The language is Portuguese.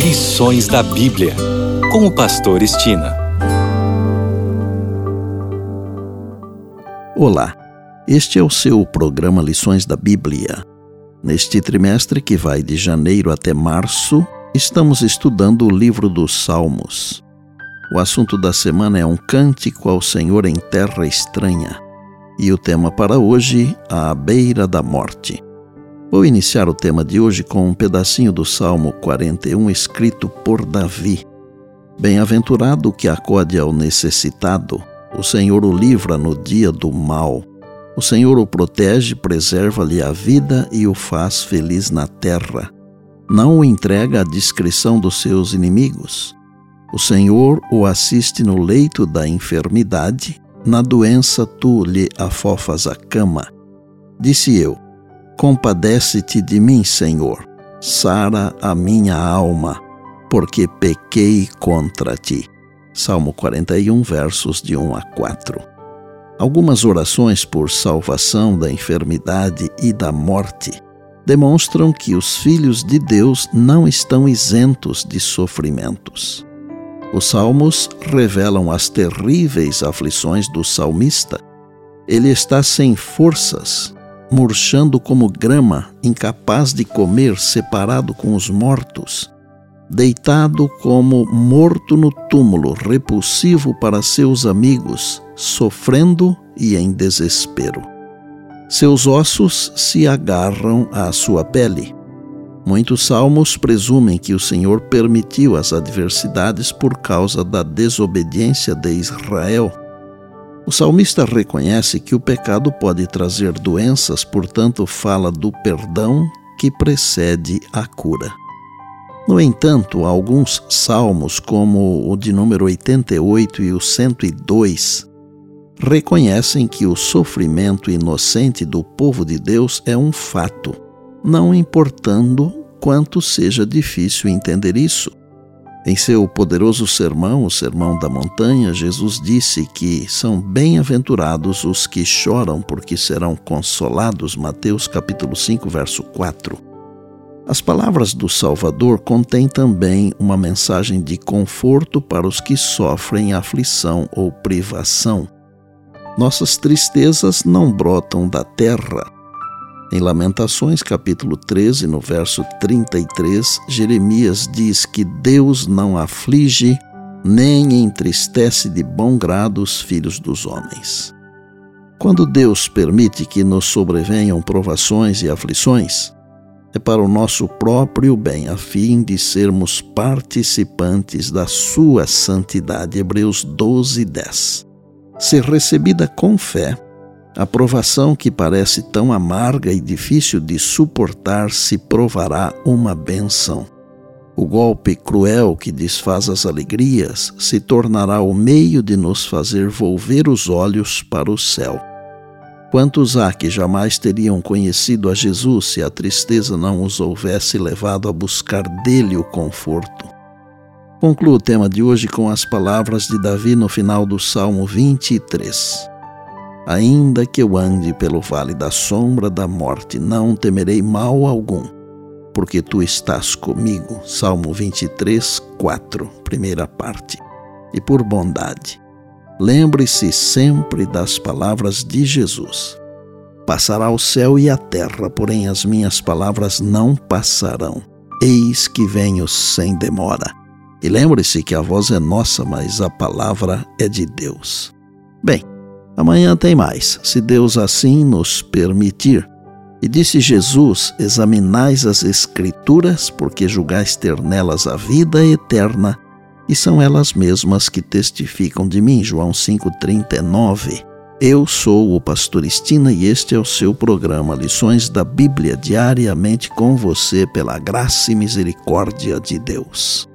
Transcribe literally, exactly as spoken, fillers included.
Lições da Bíblia, com o pastor Estina. Olá, este é o seu programa Lições da Bíblia. Neste trimestre que vai de janeiro até março, estamos estudando o livro dos Salmos. O assunto da semana é um cântico ao Senhor em terra estranha. E o tema para hoje, à beira da morte. Vou iniciar o tema de hoje com um pedacinho do Salmo quarenta e um escrito por Davi. Bem-aventurado o que acode ao necessitado, o Senhor o livra no dia do mal. O Senhor o protege, preserva-lhe a vida e o faz feliz na terra. Não o entrega à discrição dos seus inimigos. O Senhor o assiste no leito da enfermidade, na doença tu lhe afofas a cama. Disse eu, compadece-te de mim, Senhor, sara a minha alma, porque pequei contra ti. Salmo quarenta e um, versos de um a quatro. Algumas orações por salvação da enfermidade e da morte demonstram que os filhos de Deus não estão isentos de sofrimentos. Os salmos revelam as terríveis aflições do salmista. Ele está sem forças, murchando como grama, incapaz de comer, separado com os mortos, deitado como morto no túmulo, repulsivo para seus amigos, sofrendo e em desespero. Seus ossos se agarram à sua pele. Muitos salmos presumem que o Senhor permitiu as adversidades por causa da desobediência de Israel. O salmista reconhece que o pecado pode trazer doenças, portanto fala do perdão que precede a cura. No entanto, alguns salmos, como o de número oitenta e oito e o cento e dois, reconhecem que o sofrimento inocente do povo de Deus é um fato, não importando quanto seja difícil entender isso. Em seu poderoso sermão, o Sermão da Montanha, Jesus disse que são bem-aventurados os que choram, porque serão consolados. Mateus capítulo cinco, verso quatro. As palavras do Salvador contêm também uma mensagem de conforto para os que sofrem aflição ou privação. Nossas tristezas não brotam da terra. Em Lamentações, capítulo treze, no verso trinta e três, Jeremias diz que Deus não aflige nem entristece de bom grado os filhos dos homens. Quando Deus permite que nos sobrevenham provações e aflições, é para o nosso próprio bem, a fim de sermos participantes da sua santidade. Hebreus doze, dez. Se recebida com fé, a provação que parece tão amarga e difícil de suportar se provará uma bênção. O golpe cruel que desfaz as alegrias se tornará o meio de nos fazer volver os olhos para o céu. Quantos há que jamais teriam conhecido a Jesus se a tristeza não os houvesse levado a buscar dele o conforto? Concluo o tema de hoje com as palavras de Davi no final do Salmo vinte e três. Ainda que eu ande pelo vale da sombra da morte, não temerei mal algum, porque tu estás comigo. Salmo vinte e três, quatro, primeira parte. E por bondade, lembre-se sempre das palavras de Jesus. Passará o céu e a terra, porém as minhas palavras não passarão. Eis que venho sem demora. E lembre-se que a voz é nossa, mas a palavra é de Deus. Bem, amanhã tem mais, se Deus assim nos permitir. E disse Jesus, examinais as Escrituras, porque julgais ter nelas a vida eterna, e são elas mesmas que testificam de mim. João cinco, trinta e nove. Eu sou o pastor Estina e este é o seu programa Lições da Bíblia, diariamente com você pela graça e misericórdia de Deus.